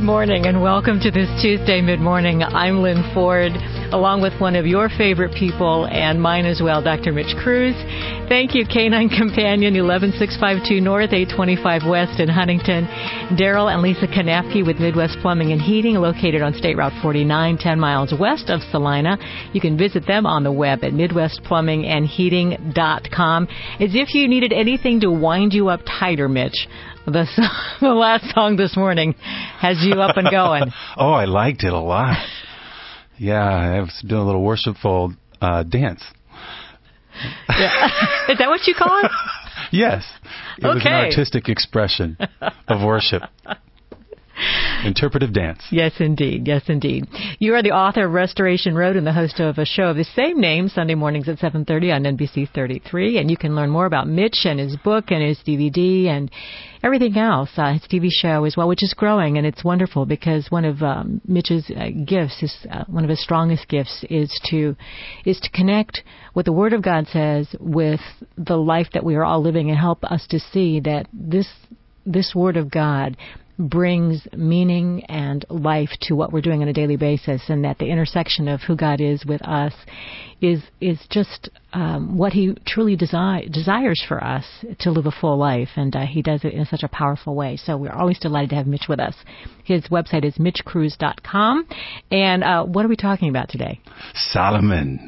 morning and welcome to this Tuesday mid-morning. I'm Lynn Ford, along with one of your favorite people and mine as well, Dr. Mitch Cruz. Thank you, Canine Companion, 11652 North, 825 West in Huntington. Daryl and Lisa Kanapke with Midwest Plumbing and Heating, located on State Route 49, 10 miles west of Salina. You can visit them on the web at midwestplumbingandheating.com. As if you needed anything to wind you up tighter, Mitch, the last song this morning has you up and going. Oh, I liked it a lot. Yeah, I was doing a little worshipful dance. Yeah. Is that what you call it? Yes. It was an artistic expression of worship. Interpretive dance. Yes, indeed. Yes, indeed. You are the author of Restoration Road and the host of a show of the same name, Sunday mornings at 7:30 on NBC 33. And you can learn more about Mitch and his book and his DVD and everything else, his TV show as well, which is growing. And it's wonderful because one of Mitch's gifts, one of his strongest gifts, is to connect what the Word of God says with the life that we are all living and help us to see that this Word of God brings meaning and life to what we're doing on a daily basis, and that the intersection of who God is with us is just what He truly desires for us to live a full life, and He does it in such a powerful way. So we're always delighted to have Mitch with us. His website is mitchcruz.com. And what are we talking about today? Solomon.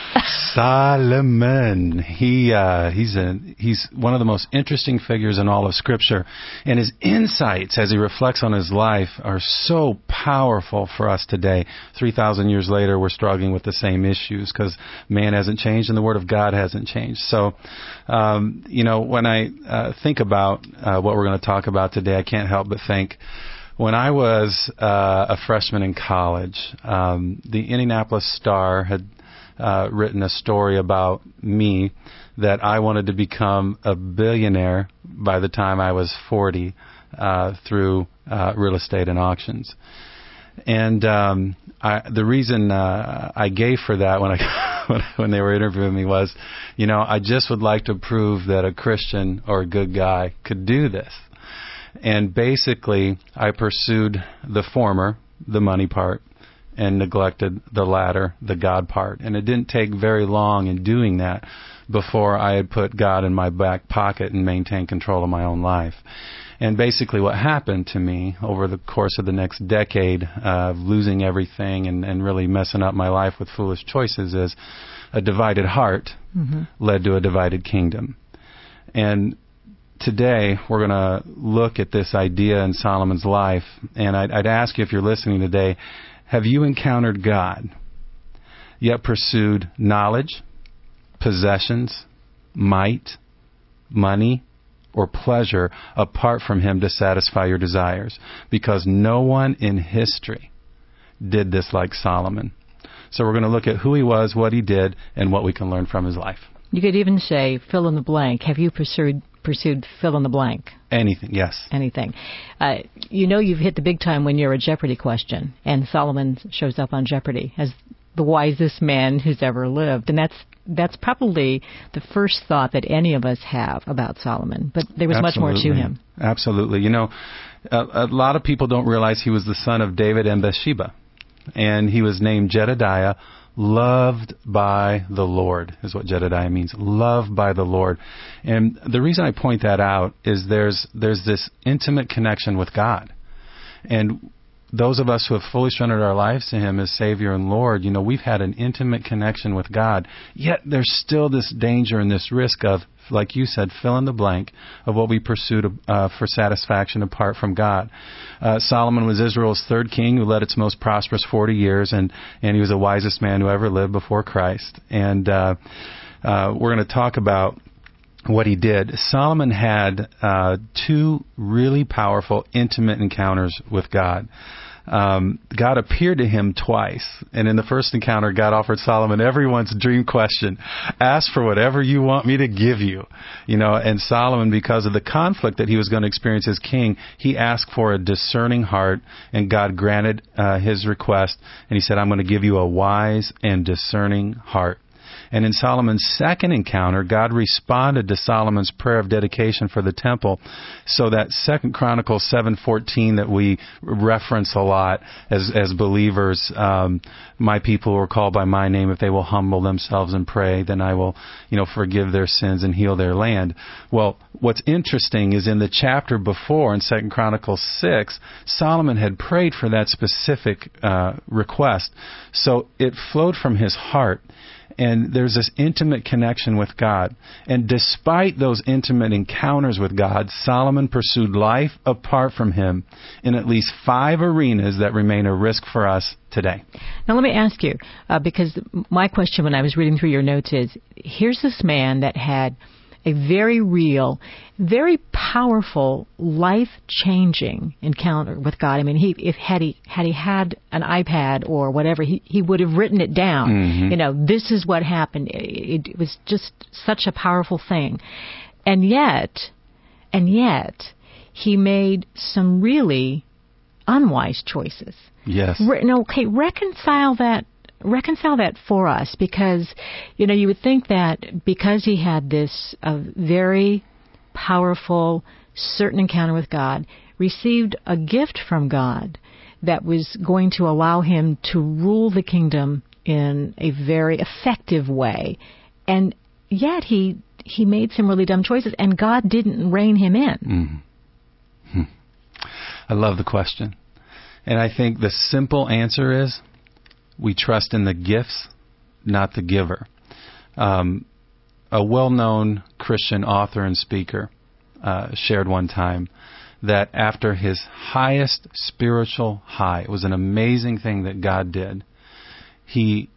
He's one of the most interesting figures in all of Scripture, and his insights as he reflects on his life are so powerful for us today. 3,000 years later, we're struggling with the same issues because man hasn't changed and the Word of God hasn't changed. So, when I think about what we're going to talk about today, I can't help but think, when I was a freshman in college, the Indianapolis Star had written a story about me that I wanted to become a billionaire by the time I was 40 through real estate and auctions. And the reason I gave for that when they were interviewing me was, I just would like to prove that a Christian or a good guy could do this. And basically, I pursued the former, the money part, and neglected the latter, the God part. And it didn't take very long in doing that before I had put God in my back pocket and maintained control of my own life. And basically what happened to me over the course of the next decade of losing everything and really messing up my life with foolish choices is a divided heart led to a divided kingdom. And today, we're going to look at this idea in Solomon's life, and I'd ask you, if you're listening today, have you encountered God, yet pursued knowledge, possessions, might, money, or pleasure apart from Him to satisfy your desires? Because no one in history did this like Solomon. So we're going to look at who he was, what he did, and what we can learn from his life. You could even say, fill in the blank. Have you pursued fill in the blank? Anything, yes. Anything. You've hit the big time when you're a Jeopardy question, and Solomon shows up on Jeopardy as the wisest man who's ever lived. And that's probably the first thought that any of us have about Solomon. But there was much more to him. Absolutely. A lot of people don't realize he was the son of David and Bathsheba. And he was named Jedediah, loved by the Lord, is what Jedediah means. Loved by the Lord. And the reason I point that out is there's this intimate connection with God. And those of us who have fully surrendered our lives to Him as Savior and Lord, we've had an intimate connection with God. Yet there's still this danger and this risk of, like you said, fill in the blank of what we pursued for satisfaction apart from God. Solomon was Israel's third king who led its most prosperous 40 years, and he was the wisest man who ever lived before Christ. And we're going to talk about what he did. Solomon had two really powerful, intimate encounters with God. God appeared to him twice. And in the first encounter, God offered Solomon everyone's dream question. Ask for whatever you want me to give you. And Solomon, because of the conflict that he was going to experience as king, he asked for a discerning heart, and God granted his request. And he said, I'm going to give you a wise and discerning heart. And in Solomon's second encounter, God responded to Solomon's prayer of dedication for the temple. So that 2 Chronicles 7:14 that we reference a lot as believers, my people who are called by my name, if they will humble themselves and pray, then I will, forgive their sins and heal their land. Well, what's interesting is in the chapter before, in 2 Chronicles 6, Solomon had prayed for that specific request. So it flowed from his heart. And there's this intimate connection with God. And despite those intimate encounters with God, Solomon pursued life apart from him in at least 5 arenas that remain a risk for us today. Now let me ask you, because my question when I was reading through your notes is, here's this man that had a very real, very powerful, life-changing encounter with God. I mean, had he had an iPad or whatever, he would have written it down. Mm-hmm. This is what happened. It was just such a powerful thing, and yet, he made some really unwise choices. Yes. Okay, reconcile that for us, because you would think that because he had this very powerful, certain encounter with God, received a gift from God that was going to allow him to rule the kingdom in a very effective way, and yet he made some really dumb choices, and God didn't rein him in. Mm-hmm. I love the question, and I think the simple answer is, we trust in the gifts, not the giver. A well-known Christian author and speaker shared one time that after his highest spiritual high, it was an amazing thing that God did, he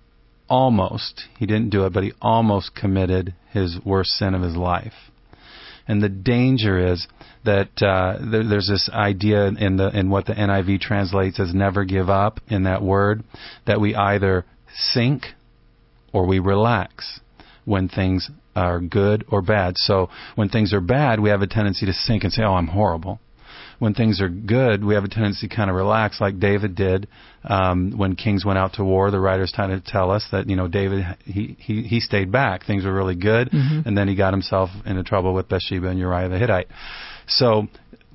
didn't do it, but he almost committed his worst sin of his life. And the danger is that there's this idea in what the NIV translates as never give up in that word, that we either sink or we relax when things are good or bad. So when things are bad, we have a tendency to sink and say, oh, I'm horrible. When things are good, we have a tendency to kind of relax, like David did when kings went out to war. The writers kind of tell us that David he stayed back. Things were really good, mm-hmm. and then he got himself into trouble with Bathsheba and Uriah the Hittite. So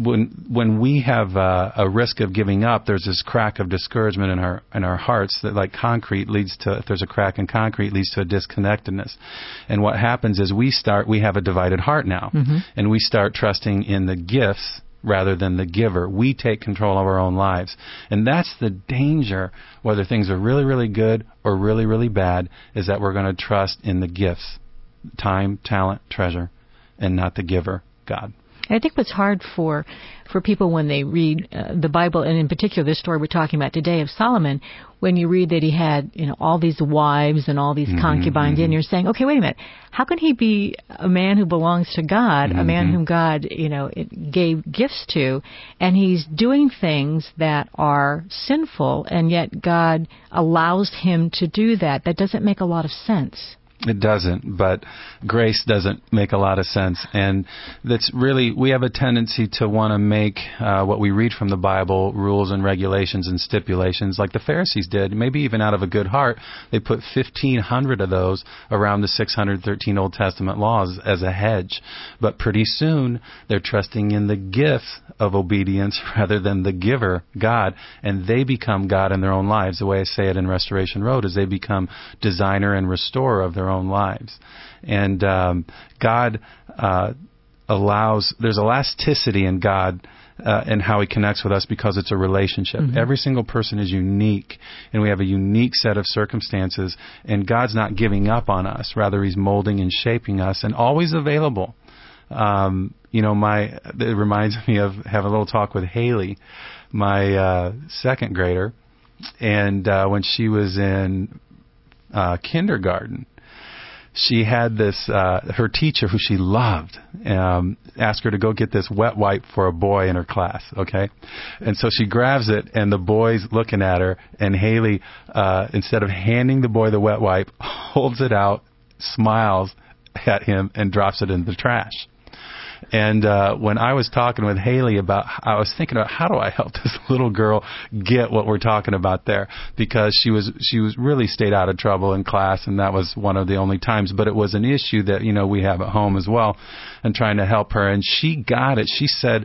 when we have a risk of giving up, there's this crack of discouragement in our hearts that, like concrete, leads to, if there's a crack in concrete, leads to a disconnectedness. And what happens is we have a divided heart now, mm-hmm. and we start trusting in the gifts rather than the giver. We take control of our own lives. And that's the danger, whether things are really, really good or really, really bad, is that we're going to trust in the gifts, time, talent, treasure, and not the giver, God. I think what's hard for people when they read the Bible, and in particular this story we're talking about today of Solomon, when you read that he had all these wives and all these mm-hmm, concubines, mm-hmm. and you're saying, okay, wait a minute, how can he be a man who belongs to God, mm-hmm. a man whom God gave gifts to, and he's doing things that are sinful, and yet God allows him to do that? That doesn't make a lot of sense. It doesn't, but grace doesn't make a lot of sense. And that's really, we have a tendency to want to make what we read from the Bible rules and regulations and stipulations like the Pharisees did. Maybe even out of a good heart, they put 1,500 of those around the 613 Old Testament laws as a hedge. But pretty soon, they're trusting in the gift of obedience rather than the giver, God, and they become God in their own lives. The way I say it in Restoration Road is they become designer and restorer of their own lives. And God allows, there's elasticity in God and how He connects with us because it's a relationship. Mm-hmm. Every single person is unique, and we have a unique set of circumstances, and God's not giving up on us. Rather, He's molding and shaping us and always available. It reminds me of having a little talk with Haley, my second grader, and when she was in kindergarten, she had this, her teacher, who she loved, asked her to go get this wet wipe for a boy in her class, okay? And so she grabs it, and the boy's looking at her, and Haley, instead of handing the boy the wet wipe, holds it out, smiles at him, and drops it in the trash. And when I was talking with Haley I was thinking about how do I help this little girl get what we're talking about there, because she was really stayed out of trouble in class, and that was one of the only times. But it was an issue that we have at home as well, and trying to help her. And she got it. She said,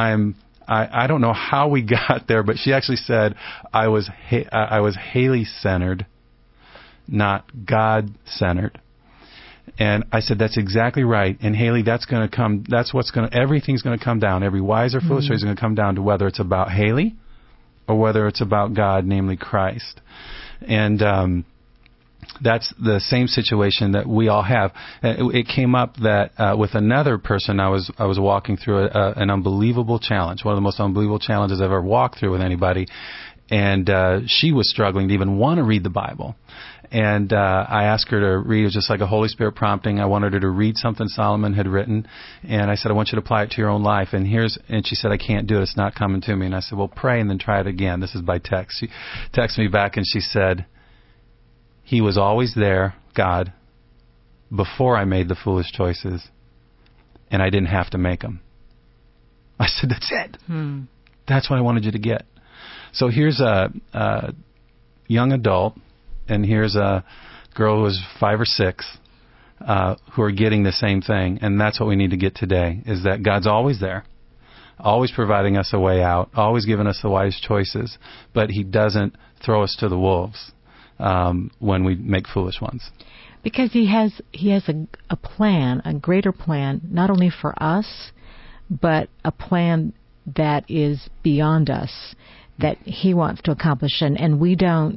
I don't know how we got there, but she actually said I was Haley-centered, not God-centered. And I said, that's exactly right. And Haley, everything's going to come down. Every wise or foolish is going to come down to whether it's about Haley or whether it's about God, namely Christ. And that's the same situation that we all have. It came up that with another person, I was walking through an unbelievable challenge, one of the most unbelievable challenges I've ever walked through with anybody. And she was struggling to even want to read the Bible. And I asked her to read. It was just like a Holy Spirit prompting. I wanted her to read something Solomon had written. And I said, I want you to apply it to your own life. And she said, I can't do it. It's not coming to me. And I said, well, pray and then try it again. This is by text. She texted me back and she said, He was always there, God, before I made the foolish choices, and I didn't have to make them. I said, that's it. That's what I wanted you to get. So here's a young adult, and here's a girl who was 5 or 6 who are getting the same thing. And that's what we need to get today, is that God's always there, always providing us a way out, always giving us the wise choices, but He doesn't throw us to the wolves when we make foolish ones. Because He has a plan, a greater plan, not only for us, but a plan that is beyond us, that He wants to accomplish, and we don't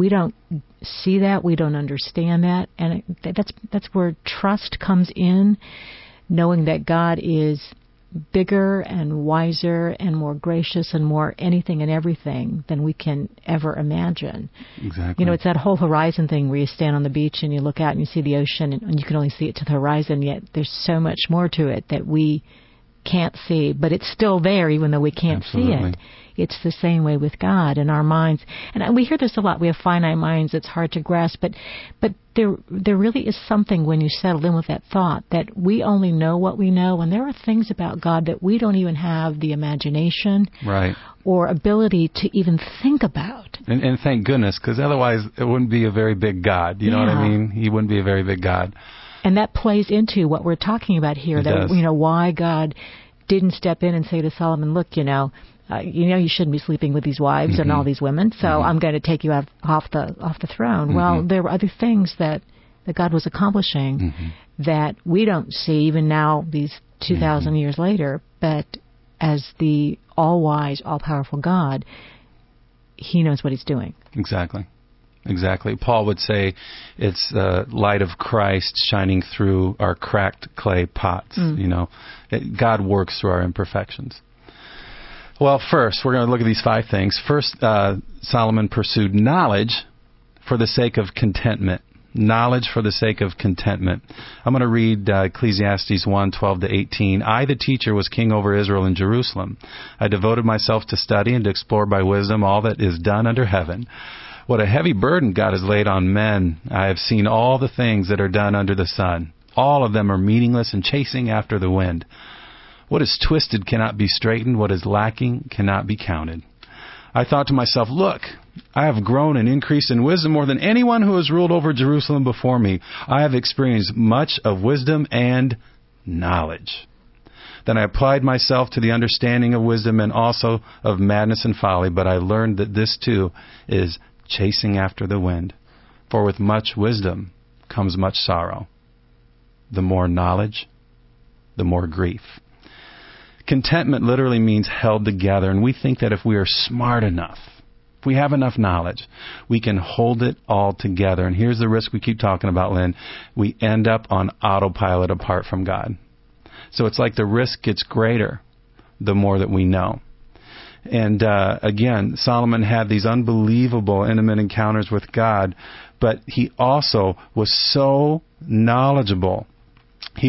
see that, we don't understand that, and that's where trust comes in, knowing that God is bigger and wiser and more gracious and more anything and everything than we can ever imagine. Exactly. It's that whole horizon thing where you stand on the beach and you look out and you see the ocean and you can only see it to the horizon, yet there's so much more to it that we can't see, but it's still there even though we can't Absolutely. see it. It's the same way with God and our minds. And we hear this a lot. We have finite minds. It's hard to grasp. But there really is something when you settle in with that thought that we only know what we know. And there are things about God that we don't even have the imagination or ability to even think about. And thank goodness, because otherwise it wouldn't be a very big God. You know what I mean? He wouldn't be a very big God. And that plays into what we're talking about here. It does. Why God didn't step in and say to Solomon, look, you shouldn't be sleeping with these wives and all these women, so I'm going to take you off the throne. Well, there were other things that God was accomplishing that we don't see even now, these 2,000 years later, but as the all-wise, all-powerful God, He knows what He's doing. Exactly. Paul would say it's the light of Christ shining through our cracked clay pots. God works through our imperfections. Well, first, we're going to look at these 5 things. First, Solomon pursued knowledge for the sake of contentment. Knowledge for the sake of contentment. I'm going to read Ecclesiastes 1:12-18. I, the teacher, was king over Israel in Jerusalem. I devoted myself to study and to explore by wisdom all that is done under heaven. What a heavy burden God has laid on men. I have seen all the things that are done under the sun. All of them are meaningless and chasing after the wind. What is twisted cannot be straightened. What is lacking cannot be counted. I thought to myself, look, I have grown and increased in wisdom more than anyone who has ruled over Jerusalem before me. I have experienced much of wisdom and knowledge. Then I applied myself to the understanding of wisdom and also of madness and folly, but I learned that this too is chasing after the wind. For with much wisdom comes much sorrow. The more knowledge, the more grief. Contentment literally means held together, and we think that if we are smart enough, if we have enough knowledge, we can hold it all together. And here's the risk we keep talking about, Lynn. We end up on autopilot apart from God. So it's like the risk gets greater the more that we know. And again, Solomon had these unbelievable intimate encounters with God, but he also was so knowledgeable. He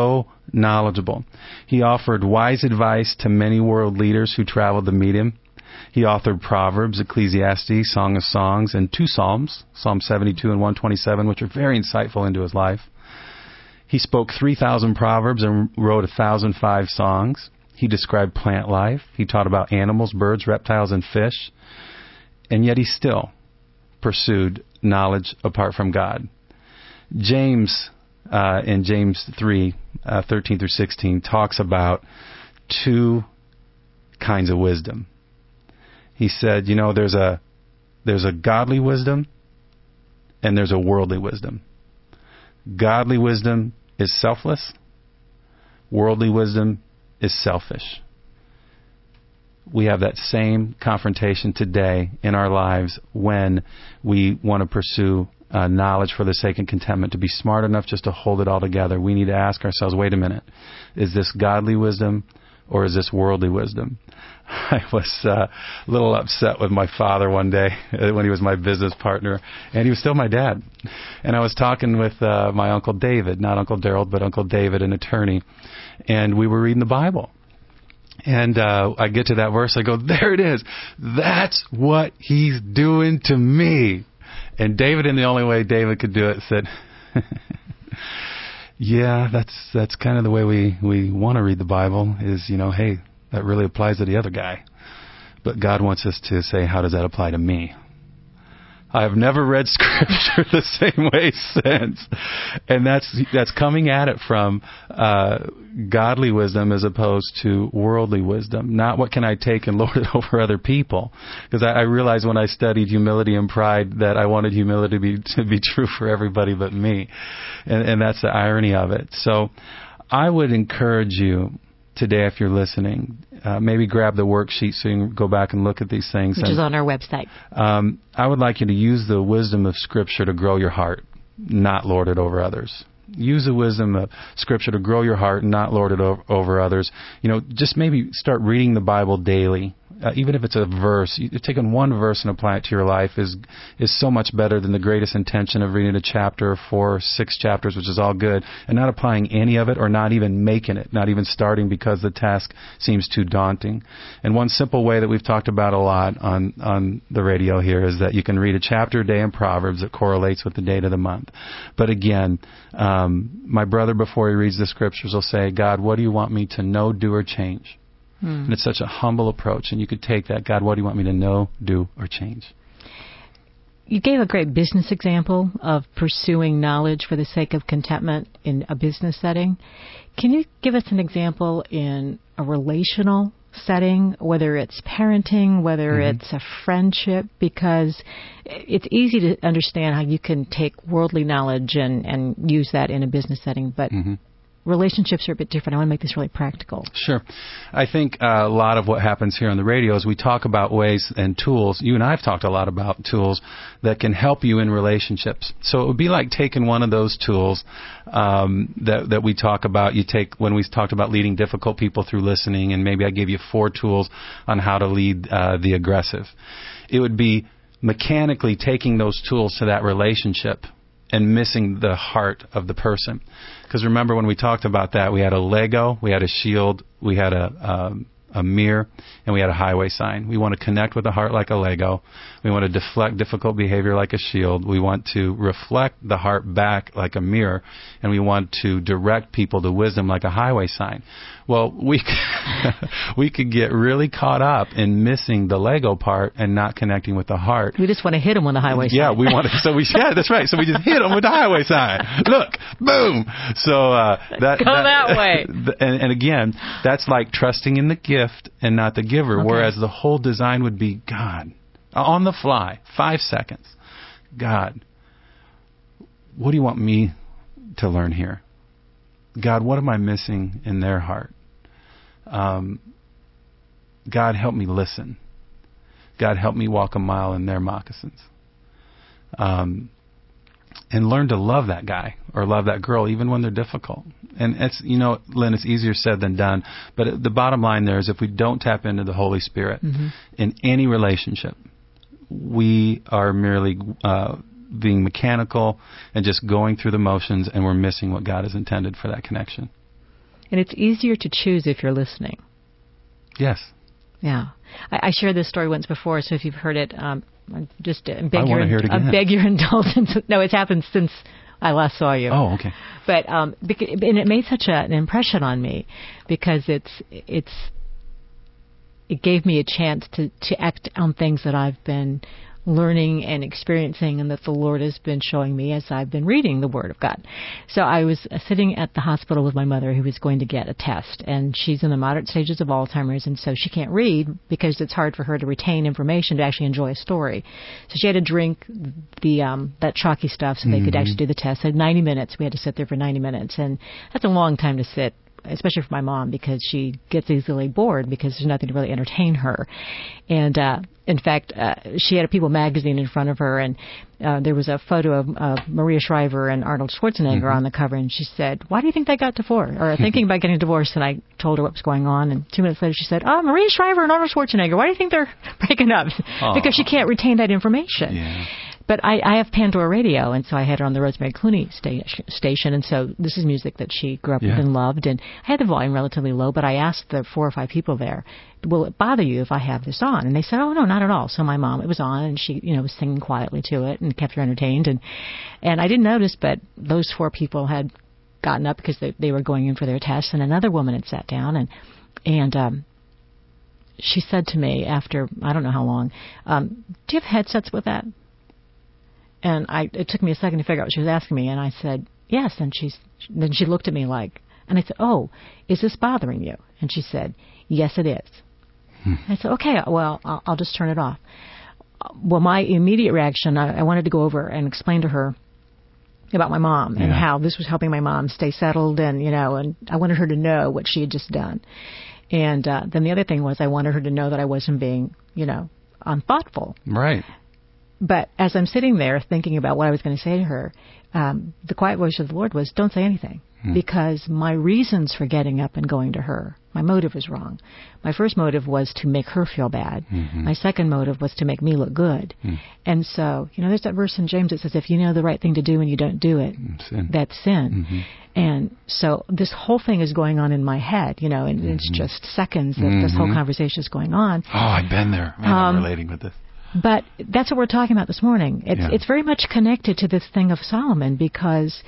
offered wise advice to many world leaders who traveled to meet him. He authored Proverbs, Ecclesiastes, Song of Songs, and 2 Psalms, Psalm 72 and 127, which are very insightful into his life. He spoke 3,000 proverbs and wrote 1,005 songs. He described plant life. He taught about animals, birds, reptiles, and fish. And yet he still pursued knowledge apart from God. James, in James 3, 13 through 16, talks about two kinds of wisdom. He said, there's a godly wisdom and there's a worldly wisdom. Godly wisdom is selfless. Worldly wisdom is selfish. We have that same confrontation today in our lives when we want to pursue knowledge for the sake of contentment, to be smart enough just to hold it all together. We need to ask ourselves, wait a minute, is this godly wisdom or is this worldly wisdom? I was a little upset with my father one day when he was my business partner, and he was still my dad. And I was talking with my Uncle David, not Uncle Daryl, but Uncle David, an attorney, and we were reading the Bible. And I get to that verse, I go, there it is. That's what he's doing to me. And David, in the only way David could do it, said, yeah, that's kind of the way we want to read the Bible is, hey, that really applies to the other guy. But God wants us to say, how does that apply to me? I have never read Scripture the same way since. And that's coming at it from godly wisdom as opposed to worldly wisdom. Not what can I take and lord it over other people. Because I realized when I studied humility and pride that I wanted humility to be true for everybody but me. And that's the irony of it. So I would encourage you today, if you're listening, maybe grab the worksheet so you can go back and look at these things. Which is on our website. I would like you to use the wisdom of Scripture to grow your heart, not lord it over others. Use the wisdom of Scripture to grow your heart, not lord it over others. Just maybe start reading the Bible daily. Even if it's a verse, taking one verse and apply it to your life is so much better than the greatest intention of reading a chapter, 4 or 6 chapters, which is all good, and not applying any of it or not even making it, not even starting because the task seems too daunting. And one simple way that we've talked about a lot on the radio here is that you can read a chapter a day in Proverbs that correlates with the date of the month. But again, my brother, before he reads the Scriptures, will say, God, what do you want me to know, do, or change? And it's such a humble approach, and you could take that, God, what do you want me to know, do, or change? You gave a great business example of pursuing knowledge for the sake of contentment in a business setting. Can you give us an example in a relational setting, whether it's parenting, whether it's a friendship? Because it's easy to understand how you can take worldly knowledge and use that in a business setting, but relationships are a bit different. I want to make this really practical. Sure. I think a lot of what happens here on the radio is we talk about ways and tools. You and I have talked a lot about tools that can help you in relationships. So it would be like taking one of those tools that we talk about. You take when we talked about leading difficult people through listening, and maybe I gave you 4 tools on how to lead the aggressive. It would be mechanically taking those tools to that relationship and missing the heart of the person. Because remember when we talked about that, we had a Lego, we had a shield, we had a mirror, and we had a highway sign. We want to connect with the heart like a Lego. We want to deflect difficult behavior like a shield. We want to reflect the heart back like a mirror, and we want to direct people to wisdom like a highway sign. Well, we could get really caught up in missing the Lego part and not connecting with the heart. We just want to hit them with the highway sign. Yeah, we want to. Yeah, that's right. So we just hit them with the highway sign. Look, boom. So that way. And again, that's like trusting in the gift and not the giver. Okay. Whereas the whole design would be, God, on the fly, 5 seconds. God, what do you want me to learn here? God, what am I missing in their heart? God, help me listen. God, help me walk a mile in their moccasins. And learn to love that guy or love that girl even when they're difficult. And it's, Lynn, it's easier said than done. But the bottom line there is if we don't tap into the Holy Spirit in any relationship, we are merely being mechanical and just going through the motions, and we're missing what God has intended for that connection. And it's easier to choose if you're listening. Yes. Yeah. I shared this story once before, so if you've heard it, just beg your indulgence. No, it's happened since I last saw you. Oh, okay. But and it made such an impression on me because it gave me a chance to act on things that I've been learning and experiencing and that the Lord has been showing me as I've been reading the Word of God. So I was sitting at the hospital with my mother who was going to get a test, and she's in the moderate stages of Alzheimer's, and so she can't read because it's hard for her to retain information to actually enjoy a story. So she had to drink that chalky stuff so they could actually do the test. So 90 minutes, we had to sit there for 90 minutes, and that's a long time to sit, especially for my mom, because she gets easily bored because there's nothing to really entertain her. And in fact, she had a People magazine in front of her, and there was a photo of Maria Shriver and Arnold Schwarzenegger on the cover, and she said, "Why do you think they got divorced, or thinking about getting divorced?" And I told her what was going on, and 2 minutes later she said, "Oh, Maria Shriver and Arnold Schwarzenegger, why do you think they're breaking up?" Because she can't retain that information. Yeah. But I have Pandora Radio, and so I had her on the Rosemary Clooney station, and so this is music that she grew up with and loved. And I had the volume relatively low, but I asked the 4 or 5 people there, "Will it bother you if I have this on?" And they said, "Oh, no, not at all." So my mom, it was on, and she, was singing quietly to it and kept her entertained. And I didn't notice, but those 4 people had gotten up because they were going in for their tests, and another woman had sat down, and she said to me after, I don't know how long, "Do you have headsets with that?" And it took me a second to figure out what she was asking me, and I said, "Yes." And then she looked at me and I said, "Oh, is this bothering you?" And she said, "Yes, it is." I said, "Okay, well, I'll just turn it off." Well, my immediate reaction, I wanted to go over and explain to her about my mom and how this was helping my mom stay settled, and I wanted her to know what she had just done. And then the other thing was I wanted her to know that I wasn't being, unthoughtful. Right. But as I'm sitting there thinking about what I was going to say to her, the quiet voice of the Lord was, "Don't say anything," because my reasons for getting up and going to her, my motive was wrong. My first motive was to make her feel bad. My second motive was to make me look good. And so, there's that verse in James that says, if you know the right thing to do and you don't do it, that's sin. And so this whole thing is going on in my head, and it's just seconds that this whole conversation is going on. Oh, I've been there. I'm relating with this. But that's what we're talking about this morning. It's very much connected to this thing of Solomon because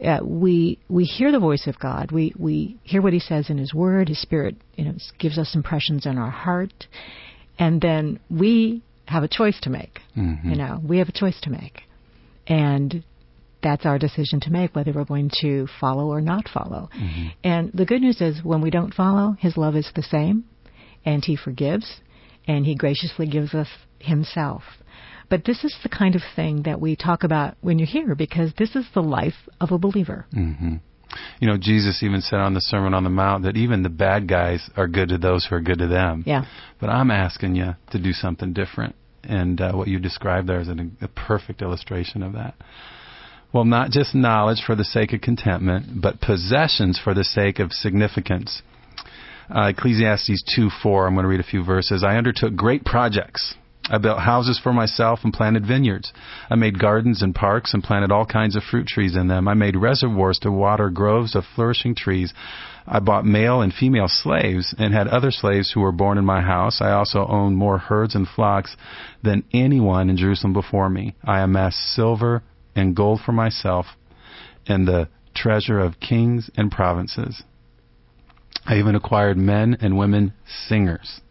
we hear the voice of God. We hear what he says in his word. His spirit, gives us impressions in our heart. And then we have a choice to make. We have a choice to make. And that's our decision to make, whether we're going to follow or not follow. And the good news is when we don't follow, his love is the same, and he forgives, and he graciously gives us himself. But this is the kind of thing that we talk about when you're here, because this is the life of a believer. Jesus even said on the Sermon on the Mount that even the bad guys are good to those who are good to them. Yeah. But I'm asking you to do something different. And what you described there is a perfect illustration of that. Well, not just knowledge for the sake of contentment, but possessions for the sake of significance. Ecclesiastes 2:4, I'm going to read a few verses. I undertook great projects. I built houses for myself and planted vineyards. I made gardens and parks and planted all kinds of fruit trees in them. I made reservoirs to water groves of flourishing trees. I bought male and female slaves and had other slaves who were born in my house. I also owned more herds and flocks than anyone in Jerusalem before me. I amassed silver and gold for myself and the treasure of kings and provinces. I even acquired men and women singers.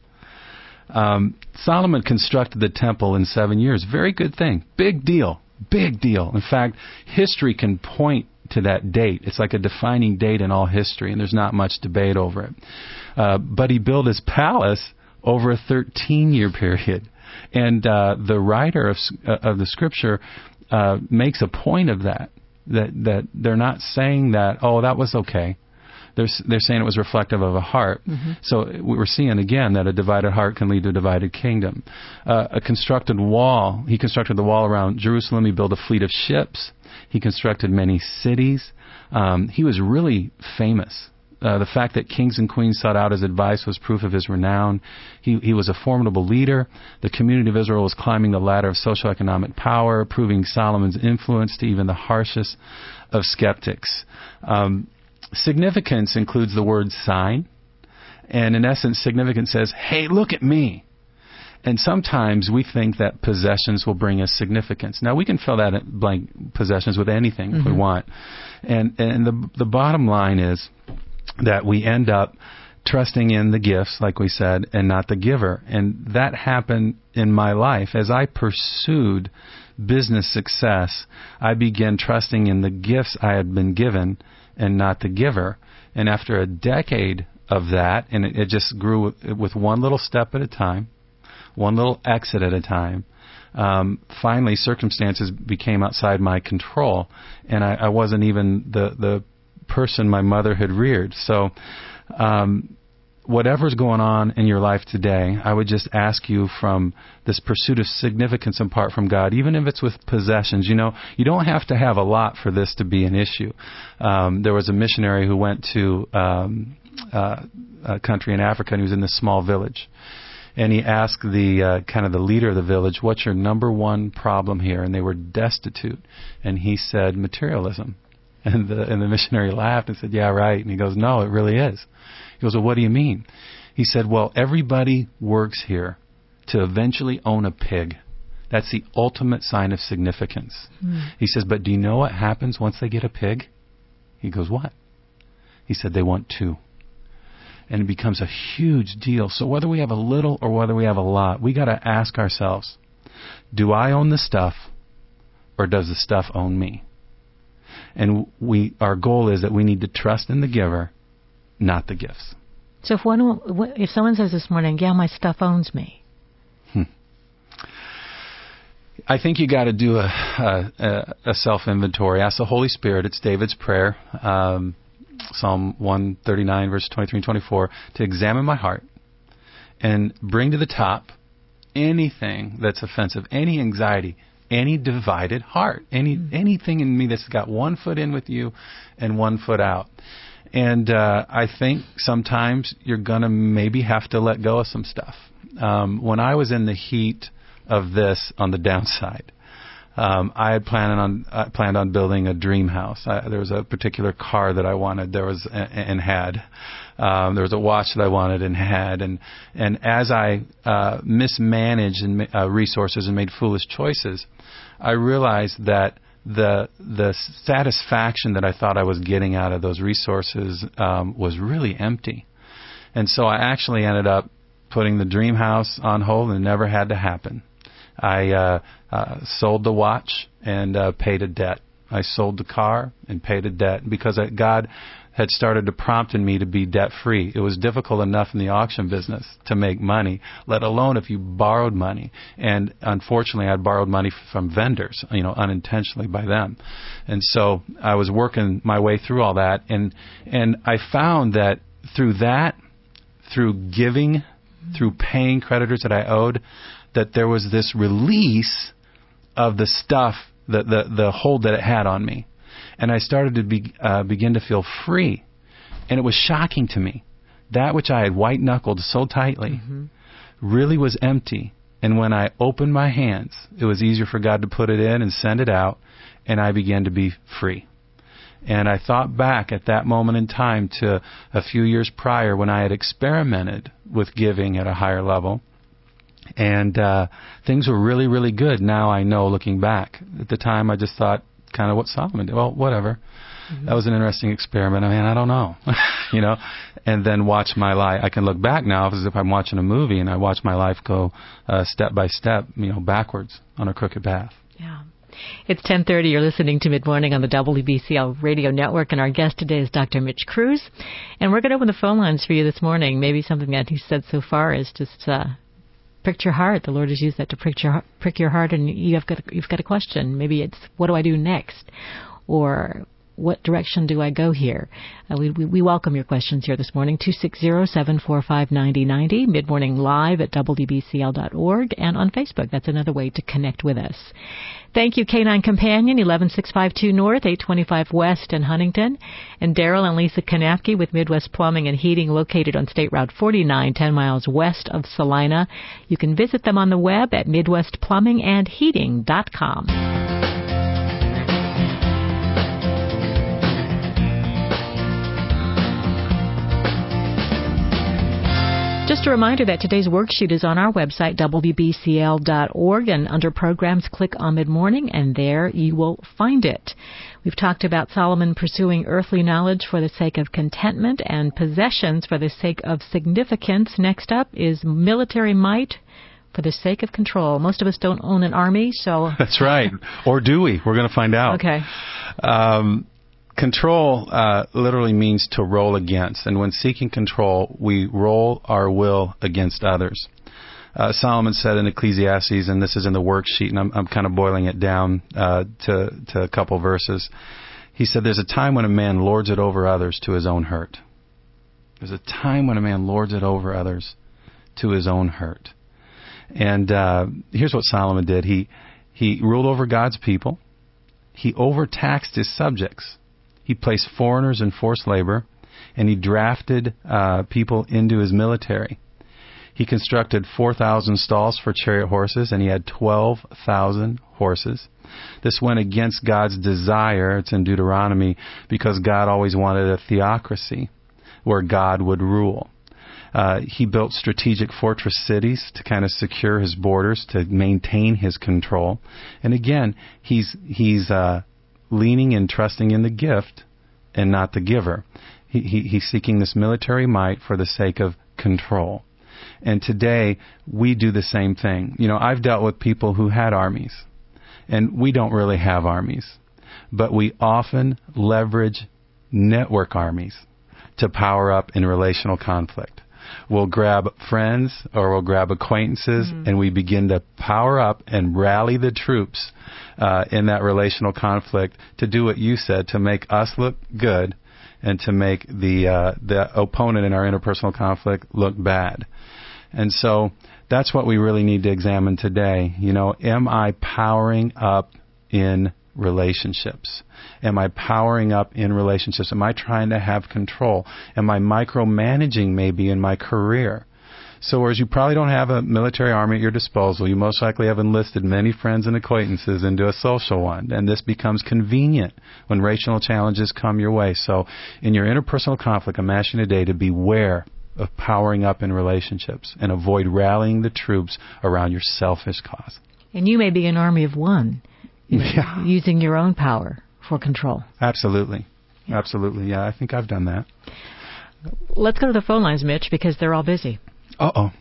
Solomon constructed the temple in 7 years. Very good thing. Big deal. Big deal. In fact, history can point to that date. It's like a defining date in all history, and there's not much debate over it. But he built his palace over a 13-year period. And the writer of the Scripture makes a point of that they're not saying that, oh, that was okay. They're saying it was reflective of a heart. So we're seeing again that a divided heart can lead to a divided kingdom. A constructed wall. He constructed the wall around Jerusalem. He built a fleet of ships. He constructed many cities. He was really famous. The fact that kings and queens sought out his advice was proof of his renown. He was a formidable leader. The community of Israel was climbing the ladder of socioeconomic power, proving Solomon's influence to even the harshest of skeptics. Significance includes the word sign. And in essence, significance says, hey, look at me. And sometimes we think that possessions will bring us significance. Now, we can fill that blank possessions with anything if we want. And the bottom line is that we end up trusting in the gifts, like we said, and not the giver. And that happened in my life. As I pursued business success, I began trusting in the gifts I had been given and not the giver. And after a decade of that, and it just grew with one little step at a time, one little exit at a time, finally circumstances became outside my control, and I wasn't even the person my mother had reared. So whatever's going on in your life today, I would just ask you, from this pursuit of significance apart from God, even if it's with possessions, you don't have to have a lot for this to be an issue. There was a missionary who went to a country in Africa, and he was in this small village. And he asked the kind of the leader of the village, "What's your number one problem here?" And they were destitute. And he said, "Materialism." And the missionary laughed and said, "Yeah, right." And he goes, "No, it really is." He goes, "Well, what do you mean?" He said, "Well, everybody works here to eventually own a pig. That's the ultimate sign of significance." He says, "But do you know what happens once they get a pig?" He goes, "What?" He said, "They want two." And it becomes a huge deal. So whether we have a little or whether we have a lot, we got to ask ourselves, do I own the stuff, or does the stuff own me? And our goal is that we need to trust in the giver, not the gifts. So if someone says this morning, "Yeah, my stuff owns me," I think you got to do a self-inventory. Ask the Holy Spirit. It's David's prayer. Psalm 139, verse 23 and 24, to examine my heart and bring to the top anything that's offensive, any anxiety, any divided heart, anything in me that's got one foot in with you and one foot out. And I think sometimes you're going to maybe have to let go of some stuff. When I was in the heat of this on the downside, I had planned on building a dream house. There was a particular car that I wanted. There was there was a watch that I wanted and had. And as I mismanaged resources and made foolish choices, I realized that the satisfaction that I thought I was getting out of those resources was really empty. And so I actually ended up putting the dream house on hold, and it never had to happen. I sold the watch and paid a debt. I sold the car and paid a debt because God had started to prompt in me to be debt-free. It was difficult enough in the auction business to make money, let alone if you borrowed money. And unfortunately, I'd borrowed money from vendors, unintentionally by them. And so I was working my way through all that. And I found that through giving, through paying creditors that I owed, that there was this release of the stuff, the hold that it had on me. And I started to begin to feel free. And it was shocking to me. That which I had white-knuckled so tightly really was empty. And when I opened my hands, it was easier for God to put it in and send it out, and I began to be free. And I thought back at that moment in time to a few years prior when I had experimented with giving at a higher level. And things were really, really good. Now I know, looking back. At the time, I just thought, kind of what Solomon did. Well, whatever. That was an interesting experiment. I mean, I don't know. And then watch my life. I can look back now as if I'm watching a movie, and I watch my life go step by step, backwards on a crooked path. Yeah. It's 10:30. You're listening to Mid-Morning on the WBCL Radio Network, and our guest today is Dr. Mitch Kruse. And we're going to open the phone lines for you this morning. Maybe something that he said so far is just pricked your heart. The Lord has used that to prick your heart, and you've got a question. Maybe it's, what do I do next? Or what direction do I go here? We welcome your questions here this morning. 260-745-9090, Mid-Morning Live at WBCL.org, and on Facebook. That's another way to connect with us. Thank you, K9 Companion, 11652 North, 825 West in Huntington, and Daryl and Lisa Kanapke with Midwest Plumbing and Heating, located on State Route 49, 10 miles west of Salina. You can visit them on the web at MidwestPlumbingandHeating.com. Just a a reminder that today's worksheet is on our website, wbcl.org, and under Programs, click on Mid-Morning, and there you will find it. We've talked about Solomon pursuing earthly knowledge for the sake of contentment and possessions for the sake of significance. Next up is military might for the sake of control. Most of us don't own an army, so... That's right. Or do we? We're going to find out. Okay. Control literally means to roll against. And when seeking control, we roll our will against others. Solomon said in Ecclesiastes, and this is in the worksheet, and I'm kind of boiling it down to a couple verses. He said, there's a time when a man lords it over others to his own hurt. There's a time when a man lords it over others to his own hurt. And here's what Solomon did. He ruled over God's people. He overtaxed his subjects. He placed foreigners in forced labor, and he drafted people into his military. He constructed 4,000 stalls for chariot horses, and he had 12,000 horses. This went against God's desire. It's in Deuteronomy, because God always wanted a theocracy where God would rule. He built strategic fortress cities to kind of secure his borders, to maintain his control. And again, he's leaning and trusting in the gift and not the giver. He's seeking this military might for the sake of control. And today, we do the same thing. You know, I've dealt with people who had armies, and we don't really have armies, but we often leverage network armies to power up in relational conflict. We'll grab friends or we'll grab acquaintances, and we begin to power up and rally the troops in that relational conflict to do what you said, to make us look good and to make the opponent in our interpersonal conflict look bad. And so that's what we really need to examine today. You know, am I powering up in relationships? Am I powering up in relationships? Am I trying to have control? Am I micromanaging maybe in my career? So whereas you probably don't have a military army at your disposal, you most likely have enlisted many friends and acquaintances into a social one. And this becomes convenient when relational challenges come your way. So in your interpersonal conflict, I'm asking you today to beware of powering up in relationships and avoid rallying the troops around your selfish cause. And you may be an army of one, yeah, using your own power for control. Absolutely. Absolutely. Yeah, I think I've done that. Let's go to the phone lines, Mitch, because they're all busy. Uh-oh.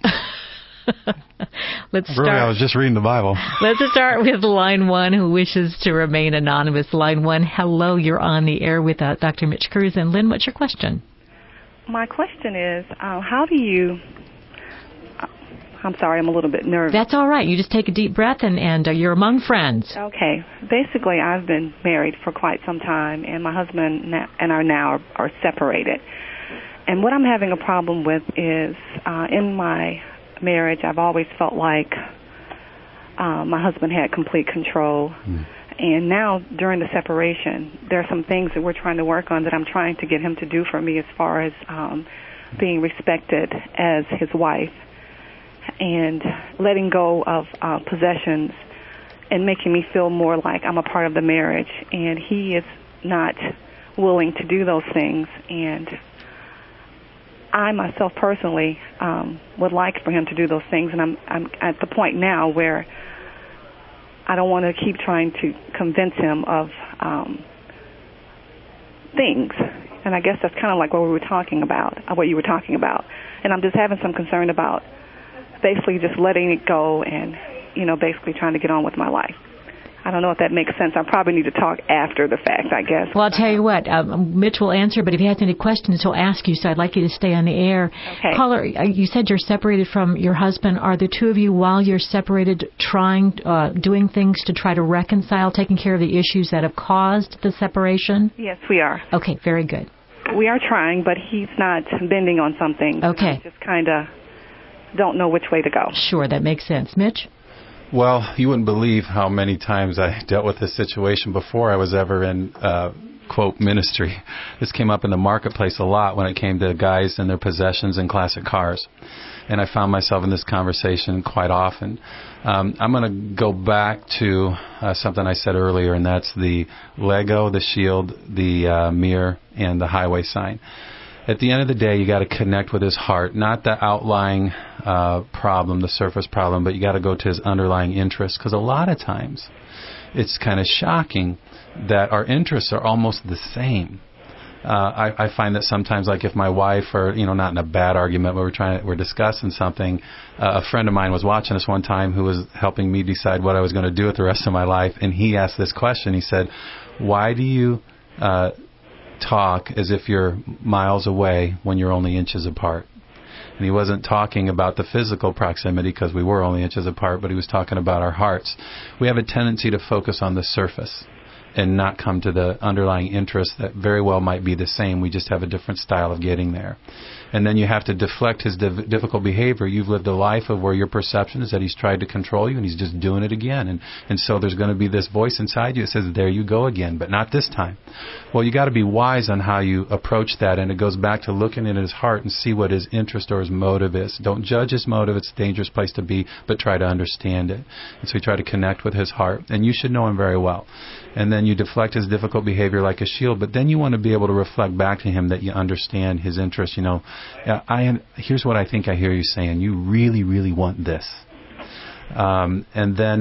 Let's start. Really, I was just reading the Bible. Let's start with line one, who wishes to remain anonymous. Line one, hello, you're on the air with Dr. Mitch Kruse. And Lynn, what's your question? My question is, how do you... I'm sorry, I'm a little bit nervous. That's all right. You just take a deep breath, and you're among friends. Okay. Basically, I've been married for quite some time, and my husband and I now are separated. And what I'm having a problem with is, in my marriage, I've always felt like my husband had complete control. And now, during the separation, there are some things that we're trying to work on that I'm trying to get him to do for me as far as being respected as his wife and letting go of possessions and making me feel more like I'm a part of the marriage. And he is not willing to do those things. And I myself personally would like for him to do those things. And I'm at the point now where I don't want to keep trying to convince him of things. And I guess that's kind of like what we were talking about, what you were talking about. And I'm just having some concern about basically just letting it go and, you know, basically trying to get on with my life. I don't know if that makes sense. I probably need to talk after the fact, I guess. Well, I'll tell you what, Mitch will answer, but if he has any questions, he'll ask you, so I'd like you to stay on the air. Okay. Caller, you said you're separated from your husband. Are the two of you, while you're separated, doing things to try to reconcile, taking care of the issues that have caused the separation? Yes, we are. Okay, very good. We are trying, but he's not bending on something. Okay. I just kind of don't know which way to go. Sure, that makes sense. Mitch? Well, you wouldn't believe how many times I dealt with this situation before I was ever in, quote, ministry. This came up in the marketplace a lot when it came to guys and their possessions and classic cars. And I found myself in this conversation quite often. I'm going to go back to something I said earlier, and that's the Lego, the shield, the mirror, and the highway sign. at the end of the day, you got to connect with his heart, not the outlying problem, the surface problem, but you got to go to his underlying interest, because a lot of times it's kind of shocking that our interests are almost the same. I find that sometimes, like if my wife, or not in a bad argument, but we're discussing something. A friend of mine was watching us one time who was helping me decide what I was going to do with the rest of my life, and he asked this question. He said, "Why do you talk as if you're miles away when you're only inches apart?" And he wasn't talking about the physical proximity, because we were only inches apart, but he was talking about our hearts. We have a tendency to focus on the surface and not come to the underlying interest that very well might be the same. We just have a different style of getting there. And then you have to deflect his difficult behavior. You've lived a life of where your perception is that he's tried to control you, and he's just doing it again. And so there's going to be this voice inside you that says, there you go again, but not this time. Well, you got to be wise on how you approach that, and it goes back to looking in his heart and see what his interest or his motive is. Don't judge his motive. It's a dangerous place to be, but try to understand it. And so you try to connect with his heart, and you should know him very well. And then you deflect his difficult behavior like a shield, but then you want to be able to reflect back to him that you understand his interest. Here's what I think I hear you saying. You really, really want this. And then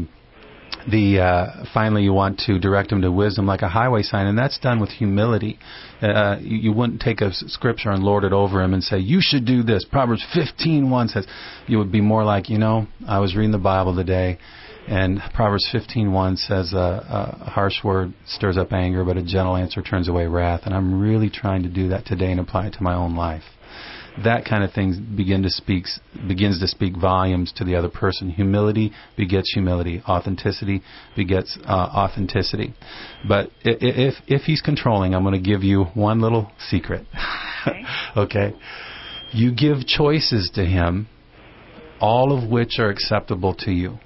finally you want to direct him to wisdom like a highway sign, and that's done with humility. You wouldn't take a scripture and lord it over him and say, you should do this. Proverbs 15:1 says, you would be more like, I was reading the Bible today, and Proverbs 15:1 says, a harsh word stirs up anger, but a gentle answer turns away wrath. And I'm really trying to do that today and apply it to my own life. That kind of thing begins to speak volumes to the other person. Humility begets humility. Authenticity begets authenticity. But if he's controlling, I'm going to give you one little secret. Okay? You give choices to him, all of which are acceptable to you.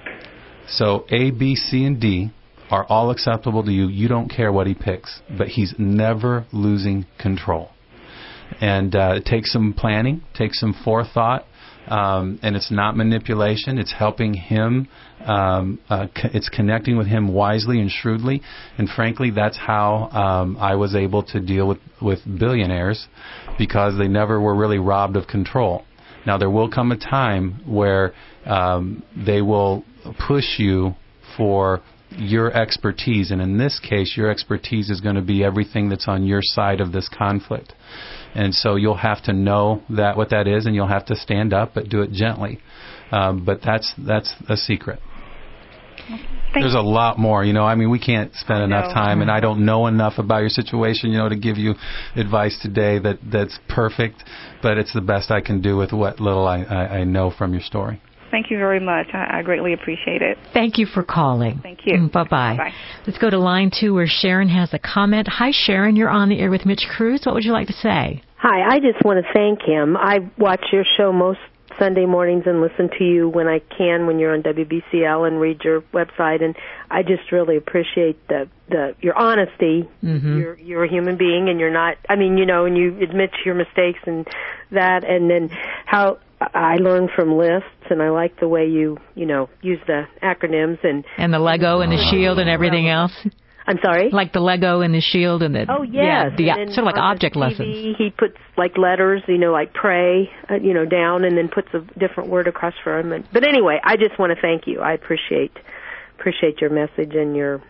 So A, B, C, and D are all acceptable to you. You don't care what he picks, but he's never losing control. And it takes some planning, takes some forethought, and it's not manipulation. It's helping him. It's connecting with him wisely and shrewdly. And frankly, that's how I was able to deal with billionaires, because they never were really robbed of control. Now, there will come a time where they will push you for your expertise. And in this case, your expertise is going to be everything that's on your side of this conflict. And so you'll have to know what that is, and you'll have to stand up, but do it gently. But that's a secret. There's a lot more, we can't spend enough time, and I don't know enough about your situation, to give you advice today that's perfect, but it's the best I can do with what little I know from your story. Thank you very much. I greatly appreciate it. Thank you for calling. Thank you. Bye-bye. Bye. Let's go to line 2 where Sharon has a comment. Hi, Sharon. You're on the air with Mitch Cruz. What would you like to say? Hi. I just want to thank him. I watch your show most Sunday mornings and listen to you when I can, when you're on WBCL, and read your website. And I just really appreciate your honesty. Mm-hmm. You're a human being, and you're not, and you admit your mistakes and that, and then how I learn from lists, and I like the way you use the acronyms and the Lego and the shield and everything else. I'm sorry? Like the Lego and the shield and the sort of like object lessons. He puts like letters, like pray, down, and then puts a different word across for him. But anyway, I just want to thank you. I appreciate your message and your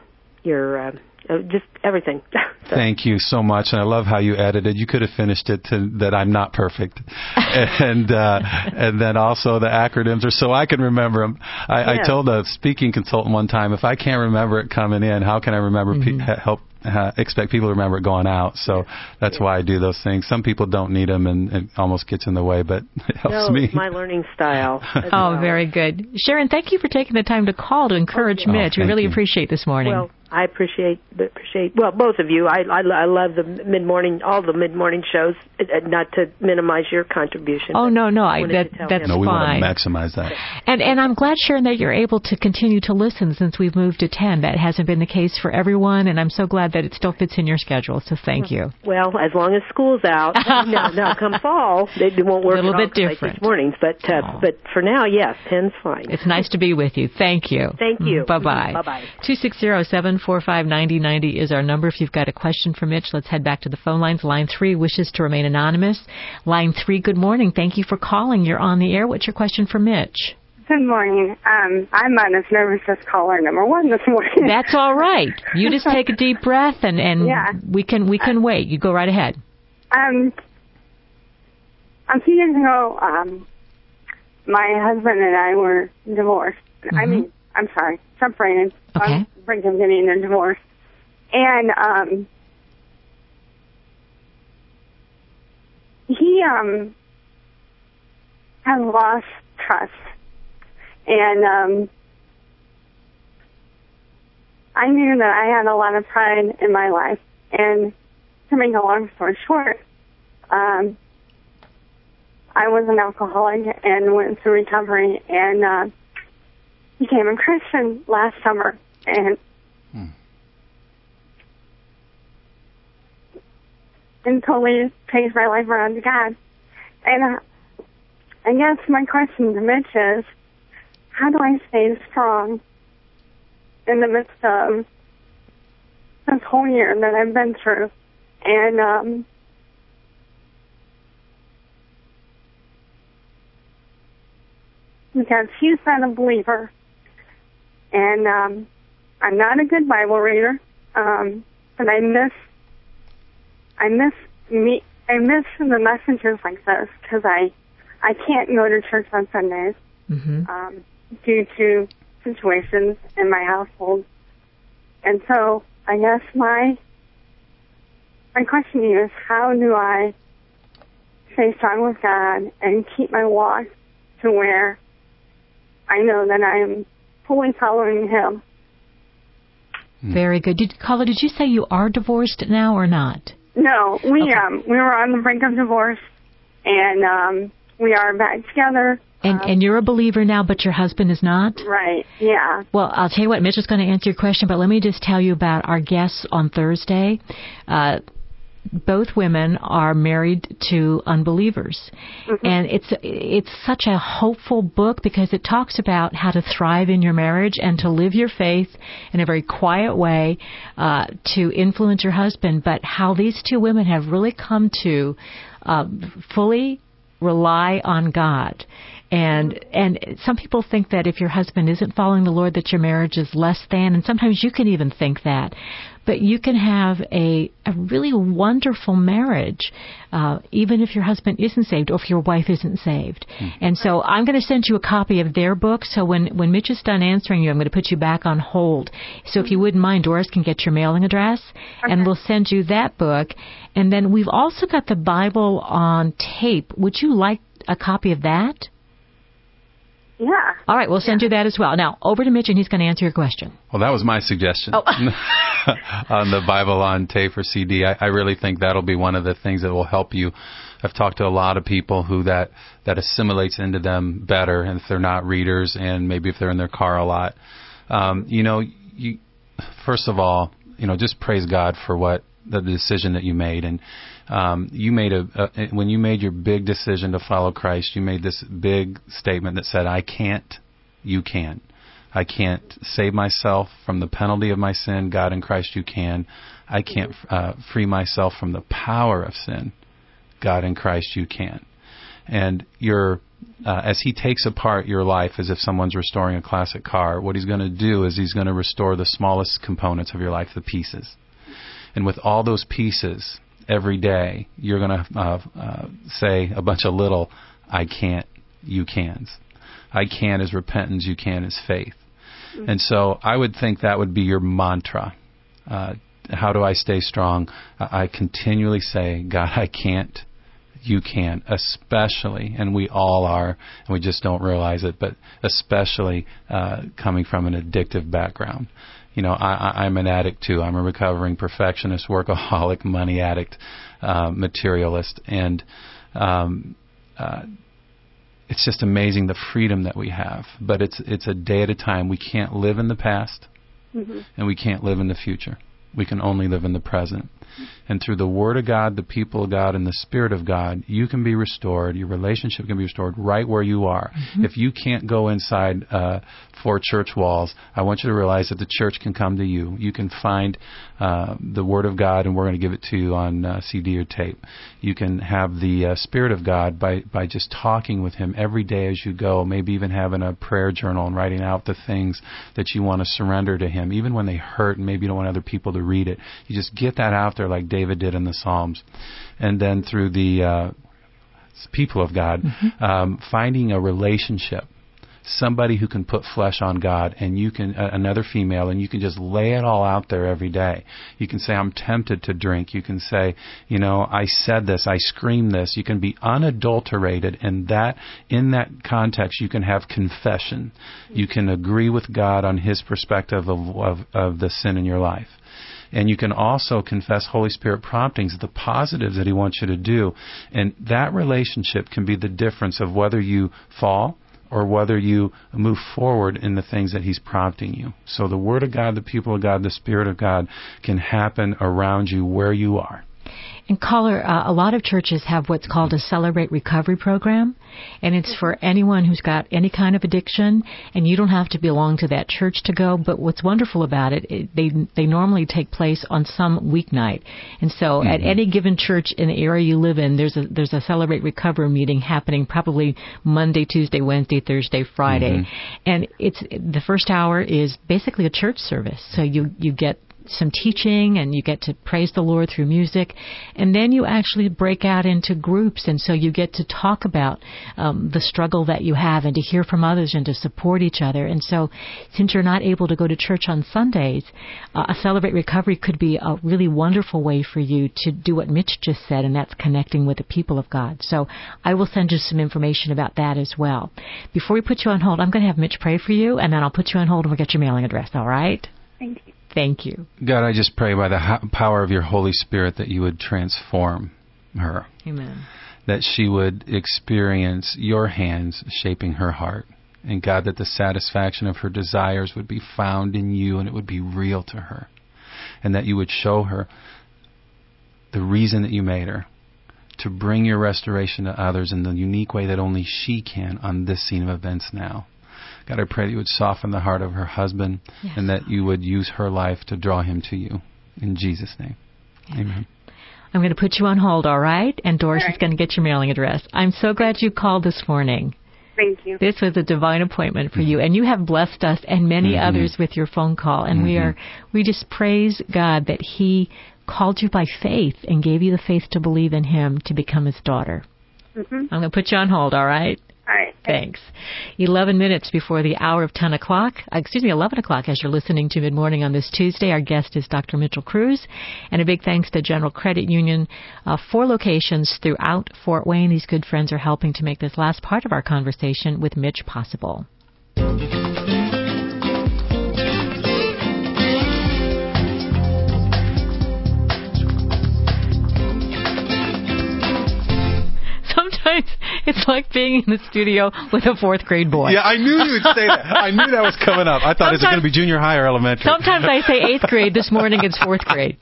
just everything. Thank you so much, and I love how you edited. You could have finished it to that I'm not perfect, and then also the acronyms are so I can remember them. I told a speaking consultant one time, if I can't remember it coming in, how can I remember expect people to remember it going out? So that's why I do those things. Some people don't need them, and it almost gets in the way, but it helps me. It's my learning style. Very good. Sharon, thank you for taking the time to call to encourage Mitch. We really appreciate this morning. Well, I appreciate both of you. I love the mid-morning, all the mid-morning shows, not to minimize your contribution. Oh, no, that's fine. No, we want to maximize that. And I'm glad, Sharon, that you're able to continue to listen since we've moved to 10. That hasn't been the case for everyone, and I'm so glad that it still fits in your schedule, so thank you. Well, as long as school's out, now come fall, they won't work a little bit different like mornings, but for now, yes, 10's fine. It's nice to be with you. Thank you. Thank you. Bye-bye. Bye-bye. 260-7454, 800-745-9090 is our number if you've got a question for Mitch. Let's head back to the phone lines. Line 3 wishes to remain anonymous. Line 3, good morning. Thank you for calling. You're on the air. What's your question for Mitch? Good morning. I'm on as nervous as caller number 1 this morning. That's all right. You just take a deep breath and yeah. we can wait. You go right ahead. A few years ago, my husband and I were divorced. Mm-hmm. Separated. Okay. On the brink of getting a divorce. And he has lost trust. And I knew that I had a lot of pride in my life. And to make a long story short, I was an alcoholic and went through recovery and became a Christian last summer. And totally changed my life around to God. And I guess my question to Mitch is, how do I stay strong in the midst of this whole year that I've been through? And because he's not a believer, and I'm not a good Bible reader, but I miss the messages like this because I can't go to church on Sundays due to situations in my household. And so I guess my question to you is, how do I stay strong with God and keep my walk to where I know that I am fully following Him? Very good. Caller, did you say you are divorced now or not? No, we were on the brink of divorce, and we are back together. And you're a believer now, but your husband is not? Right, yeah. Well, I'll tell you what, Mitch is going to answer your question, but let me just tell you about our guests on Thursday. Both women are married to unbelievers. Mm-hmm. And it's such a hopeful book because it talks about how to thrive in your marriage and to live your faith in a very quiet way to influence your husband, but how these two women have really come to fully rely on God. And some people think that if your husband isn't following the Lord, that your marriage is less than, and sometimes you can even think that. But you can have a really wonderful marriage, even if your husband isn't saved or if your wife isn't saved. Mm-hmm. And so I'm going to send you a copy of their book. So when Mitch is done answering you, I'm going to put you back on hold. So if you wouldn't mind, Doris can get your mailing address, and we'll send you that book. And then we've also got the Bible on tape. Would you like a copy of that? Yeah. All right, we'll send you that as well. Now, over to Mitch, and he's going to answer your question. Well, that was my suggestion. Oh. On the Bible on tape or CD. I really think that'll be one of the things that will help you. I've talked to a lot of people who that assimilates into them better, and if they're not readers, and maybe if they're in their car a lot. You first of all, just praise God for what the decision that you made. And you made when you made your big decision to follow Christ, you made this big statement that said, I can't, you can. I can't save myself from the penalty of my sin. God in Christ, you can. I can't free myself from the power of sin. God in Christ, you can. And as He takes apart your life as if someone's restoring a classic car, what He's going to do is He's going to restore the smallest components of your life, the pieces. And with all those pieces, every day, you're going to say a bunch of little, I can't, you cans. I can is repentance, you can is faith. Mm-hmm. And so I would think that would be your mantra. How do I stay strong? I continually say, God, I can't, you can, especially, and we all are, and we just don't realize it, but especially coming from an addictive background. I'm an addict too. I'm a recovering perfectionist, workaholic, money addict, materialist, and it's just amazing the freedom that we have. But it's a day at a time. We can't live in the past, and we can't live in the future. We can only live in the present. And through the Word of God, the people of God, and the Spirit of God, you can be restored. Your relationship can be restored right where you are. Mm-hmm. If you can't go inside 4 church walls, I want you to realize that the church can come to you. You can find the Word of God, and we're going to give it to you on CD or tape. You can have the Spirit of God by just talking with Him every day as you go, maybe even having a prayer journal and writing out the things that you want to surrender to Him, even when they hurt and maybe you don't want other people to read it. You just get that out there like David did in the Psalms. And then through the people of God, finding a relationship, somebody who can put flesh on God, and you can, another female, and you can just lay it all out there every day. You can say, I'm tempted to drink. You can say, I said this, I screamed this. You can be unadulterated, and that, in that context, you can have confession. You can agree with God on His perspective of the sin in your life. And you can also confess Holy Spirit promptings, the positives that He wants you to do. And that relationship can be the difference of whether you fall or whether you move forward in the things that He's prompting you. So the Word of God, the people of God, the Spirit of God can happen around you where you are. And caller, a lot of churches have what's called a Celebrate Recovery program, and it's for anyone who's got any kind of addiction, and you don't have to belong to that church to go. But what's wonderful about it, they normally take place on some weeknight, and so at any given church in the area you live in, there's a Celebrate Recovery meeting happening probably Monday, Tuesday, Wednesday, Thursday, Friday, and it's the first hour is basically a church service, so you get some teaching, and you get to praise the Lord through music, and then you actually break out into groups, and so you get to talk about the struggle that you have, and to hear from others, and to support each other. And so since you're not able to go to church on Sundays, a Celebrate Recovery could be a really wonderful way for you to do what Mitch just said, and that's connecting with the people of God. So I will send you some information about that as well. Before we put you on hold, I'm going to have Mitch pray for you, and then I'll put you on hold, and we'll get your mailing address, all right? Thank you. Thank you. God, I just pray by the power of your Holy Spirit that you would transform her. Amen. That she would experience your hands shaping her heart. And God, that the satisfaction of her desires would be found in you, and it would be real to her. And that you would show her the reason that you made her, to bring your restoration to others in the unique way that only she can on this scene of events now. God, I pray that you would soften the heart of her husband, and that you would use her life to draw him to you. In Jesus' name. Amen. I'm going to put you on hold, all right? And Doris is going to get your mailing address. I'm so glad you called this morning. Thank you. This was a divine appointment for you, and you have blessed us and many others with your phone call. And we just praise God that He called you by faith and gave you the faith to believe in Him to become His daughter. I'm going to put you on hold, all right? All right. Thanks. 11 minutes before the hour of 11 o'clock as you're listening to Mid Morning on this Tuesday. Our guest is Dr. Mitchell Cruz. And a big thanks to General Credit Union. 4 locations throughout Fort Wayne. These good friends are helping to make this last part of our conversation with Mitch possible. Sometimes it's like being in the studio with a 4th grade boy. Yeah, I knew you would say that. I knew that was coming up. I thought, is it going to be junior high or elementary? Sometimes I say 8th grade. This morning it's 4th grade.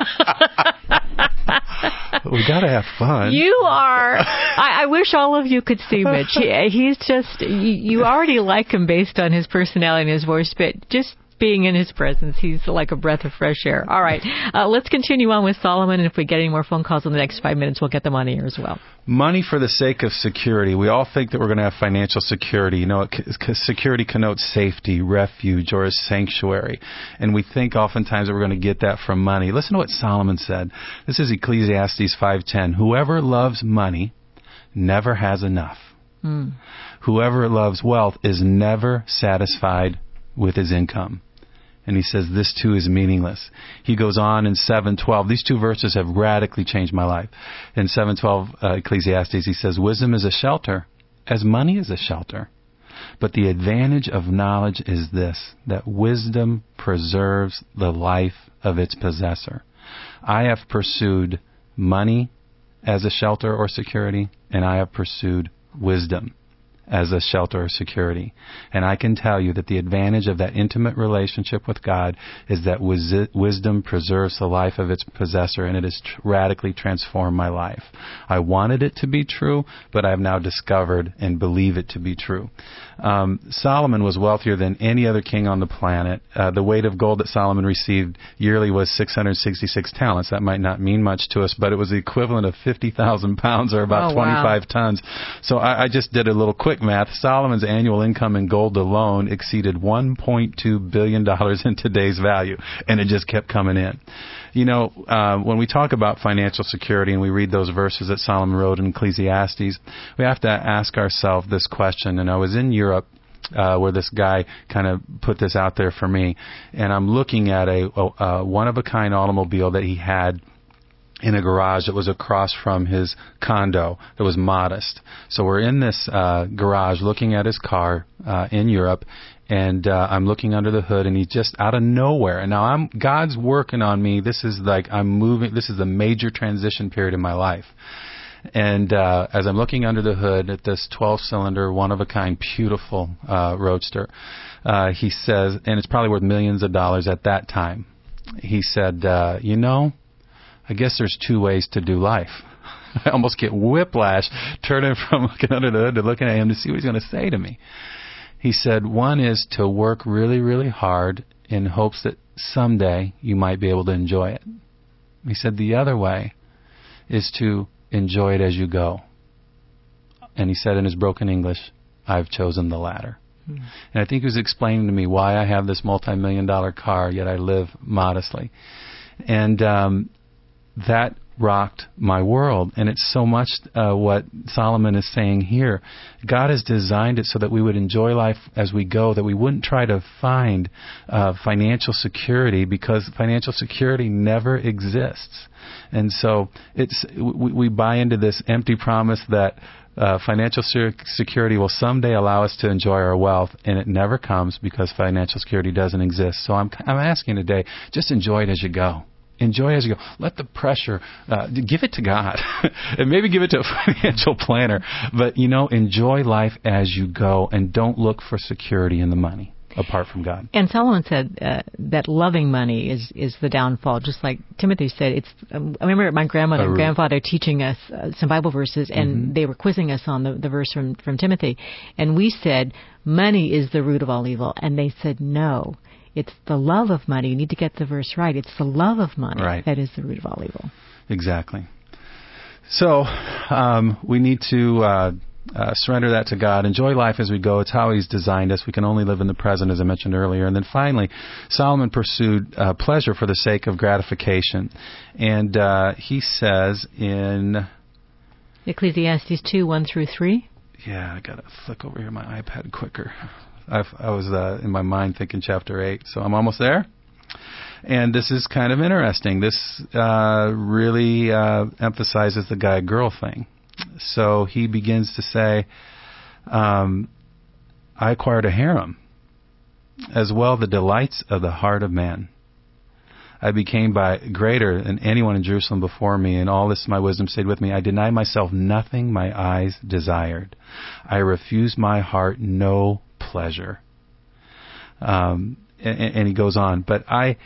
We got to have fun. You are. I wish all of you could see Mitch. He's just, you already like him based on his personality and his voice, but just being in his presence, he's like a breath of fresh air. All right, let's continue on with Solomon, and if we get any more phone calls in the next 5 minutes, we'll get them on the air as well. Money for the sake of security. We all think that we're going to have financial security. Security connotes safety, refuge, or a sanctuary. And we think oftentimes that we're going to get that from money. Listen to what Solomon said. This is Ecclesiastes 5:10. Whoever loves money never has enough. Whoever loves wealth is never satisfied with his income. And he says this too is meaningless. He goes on in 7:12. These 2 verses have radically changed my life. In 7:12 Ecclesiastes, he says, wisdom is a shelter as money is a shelter. But the advantage of knowledge is this, that wisdom preserves the life of its possessor. I have pursued money as a shelter or security, and I have pursued wisdom as a shelter or security. And I can tell you that the advantage of that intimate relationship with God is that wisdom preserves the life of its possessor, and it has radically transformed my life. I wanted it to be true, but I have now discovered and believe it to be true. Solomon was wealthier than any other king on the planet. The weight of gold that Solomon received yearly was 666 talents. That might not mean much to us, but it was the equivalent of 50,000 pounds or about 25 tons. So I just did a little quick math. Solomon's annual income in gold alone exceeded $1.2 billion in today's value, and it just kept coming in. You know, when we talk about financial security and we read those verses that Solomon wrote in Ecclesiastes, we have to ask ourselves this question. And I was in Europe where this guy kind of put this out there for me, and I'm looking at a one-of-a-kind automobile that he had in a garage that was across from his condo that was modest. So we're in this garage looking at his car in Europe, and I'm looking under the hood, and he's just out of nowhere. And now God's working on me. This is like I'm moving. This is a major transition period in my life. And as I'm looking under the hood at this 12-cylinder, one-of-a-kind, beautiful roadster, he says, and it's probably worth millions of dollars at that time, he said, you know, I guess there's two ways to do life. I almost get whiplash turning from looking under the hood to looking at him to see what he's going to say to me. He said, one is to work really, really hard in hopes that someday you might be able to enjoy it. He said, the other way is to enjoy it as you go. And he said in his broken English, I've chosen the latter. And I think he was explaining to me why I have this multi-million-dollar car, yet I live modestly. And that rocked my world. And it's so much what Solomon is saying here. God has designed it so that we would enjoy life as we go, that we wouldn't try to find financial security, because financial security never exists. And so we buy into this empty promise that financial security will someday allow us to enjoy our wealth, and it never comes because financial security doesn't exist. So I'm asking today, just enjoy it as you go. Enjoy as you go. Let the pressure, give it to God. And maybe give it to a financial planner. But, enjoy life as you go, and don't look for security in the money apart from God. And Solomon said that loving money is the downfall. Just like Timothy said, I remember my grandmother and grandfather teaching us some Bible verses, and they were quizzing us on the verse from Timothy. And we said, money is the root of all evil. And they said, no. It's the love of money. You need to get the verse right. It's the love of money that is the root of all evil. Exactly. So we need to surrender that to God. Enjoy life as we go. It's how He's designed us. We can only live in the present, as I mentioned earlier. And then finally, Solomon pursued pleasure for the sake of gratification. And he says in Ecclesiastes 2:1-3. Yeah, I got to flick over here my iPad quicker. I was in my mind thinking chapter 8, so I'm almost there. And this is kind of interesting. This really emphasizes the guy-girl thing. So he begins to say, I acquired a harem, as well the delights of the heart of man. I became greater than anyone in Jerusalem before me, and all this my wisdom stayed with me. I denied myself nothing my eyes desired. I refused my heart no pleasure. And he goes on. But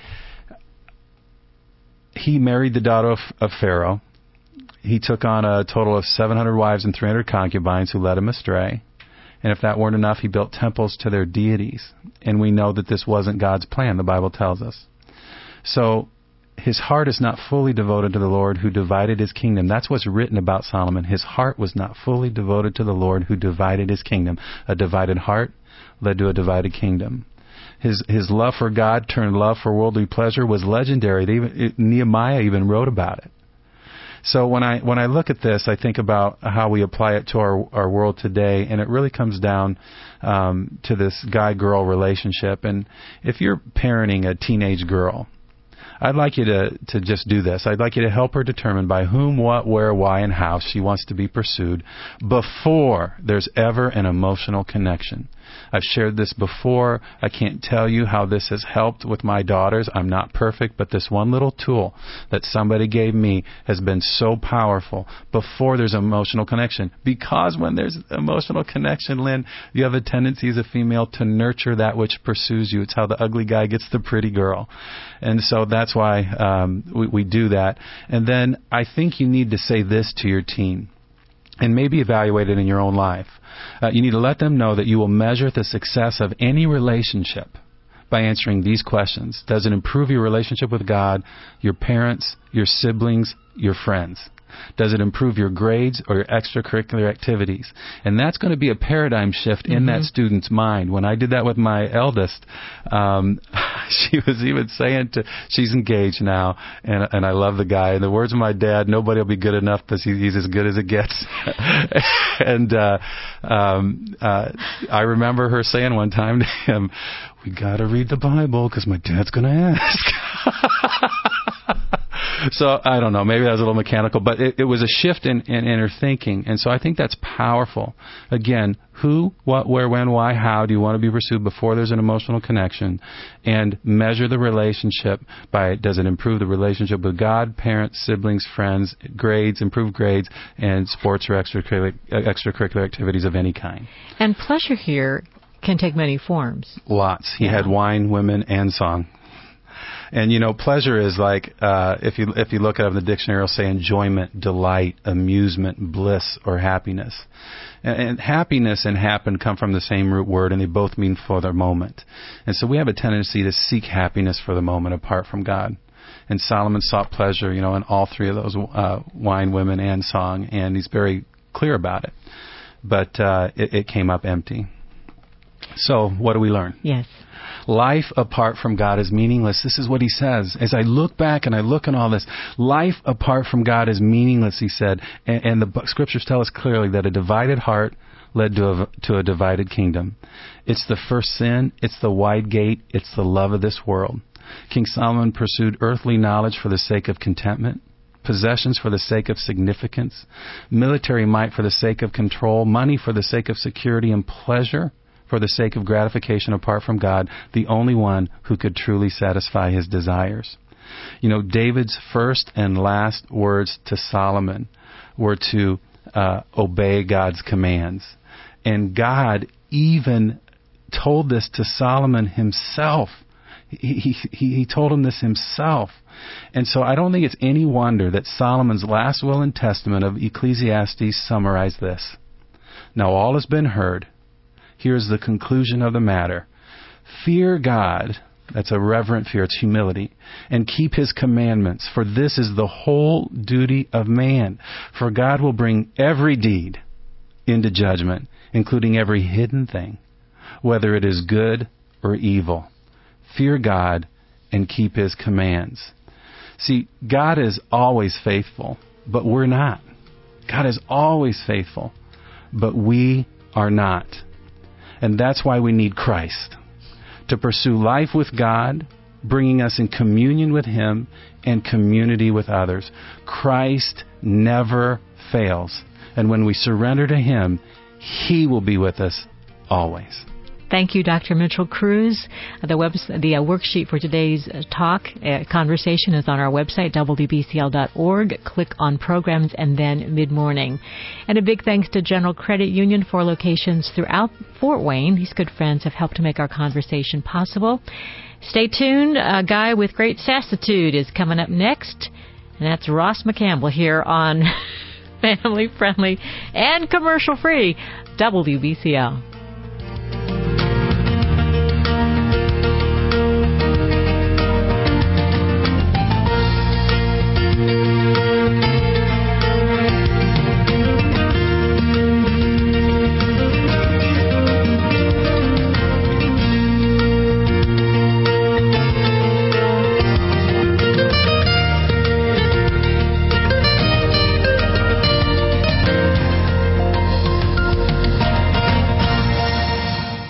he married the daughter of Pharaoh. He took on a total of 700 wives and 300 concubines who led him astray. And if that weren't enough, he built temples to their deities. And we know that this wasn't God's plan, the Bible tells us. So his heart is not fully devoted to the Lord who divided His kingdom. That's what's written about Solomon. His heart was not fully devoted to the Lord who divided His kingdom. A divided heart led to a divided kingdom. His love for God turned love for worldly pleasure was legendary. Nehemiah even wrote about it. So when I look at this, I think about how we apply it to our world today, and it really comes down to this guy-girl relationship. And if you're parenting a teenage girl, I'd like you to just do this. I'd like you to help her determine by whom, what, where, why, and how she wants to be pursued before there's ever an emotional connection. I've shared this before. I can't tell you how this has helped with my daughters. I'm not perfect, but this one little tool that somebody gave me has been so powerful before there's emotional connection. Because when there's emotional connection, Lynn, you have a tendency as a female to nurture that which pursues you. It's how the ugly guy gets the pretty girl. And so that's why we do that. And then I think you need to say this to your teen and maybe evaluate it in your own life. You need to let them know that you will measure the success of any relationship by answering these questions. Does it improve your relationship with God, your parents, your siblings, your friends? Does it improve your grades or your extracurricular activities? And that's going to be a paradigm shift in that student's mind. When I did that with my eldest, she was even saying she's engaged now, and I love the guy. In the words of my dad, nobody will be good enough because he's as good as it gets. And I remember her saying one time to him, "We got to read the Bible because my dad's going to ask." So, I don't know, maybe that was a little mechanical, but it was a shift in her thinking. And so I think that's powerful. Again, who, what, where, when, why, how do you want to be pursued before there's an emotional connection? And measure the relationship by, does it improve the relationship with God, parents, siblings, friends, grades, improved grades, and sports or extracurricular activities of any kind. And pleasure here can take many forms. Lots. He had wine, women, and song. And, you know, pleasure is like, if you look it up in the dictionary, it'll say enjoyment, delight, amusement, bliss, or happiness. And happiness and happen come from the same root word, and they both mean for the moment. And so we have a tendency to seek happiness for the moment apart from God. And Solomon sought pleasure, you know, in all three of those, wine, women, and song, and he's very clear about it. But it came up empty. So what do we learn? Yes. Life apart from God is meaningless. This is what he says. As I look back and I look at all this, life apart from God is meaningless, he said. And the scriptures tell us clearly that a divided heart led to a divided kingdom. It's the first sin. It's the wide gate. It's the love of this world. King Solomon pursued earthly knowledge for the sake of contentment, possessions for the sake of significance, military might for the sake of control, money for the sake of security, and pleasure for the sake of gratification apart from God, the only one who could truly satisfy his desires. You know, David's first and last words to Solomon were to obey God's commands. And God even told this to Solomon himself. He told him this himself. And so I don't think it's any wonder that Solomon's last will and testament of Ecclesiastes summarize this. Now all has been heard. Here's the conclusion of the matter. Fear God, that's a reverent fear, it's humility, and keep his commandments, for this is the whole duty of man. For God will bring every deed into judgment, including every hidden thing, whether it is good or evil. Fear God and keep his commands. See, God is always faithful, but we're not. God is always faithful, but we are not. And that's why we need Christ, to pursue life with God, bringing us in communion with him and community with others. Christ never fails. And when we surrender to him, he will be with us always. Thank you, Dr. Mitchell Cruz. The worksheet for today's conversation is on our website, wbcl.org. Click on Programs and then Mid-Morning. And a big thanks to General Credit Union for locations throughout Fort Wayne. These good friends have helped to make our conversation possible. Stay tuned. A guy with great sassitude is coming up next, and that's Ross McCampbell here on family-friendly and commercial-free WBCL.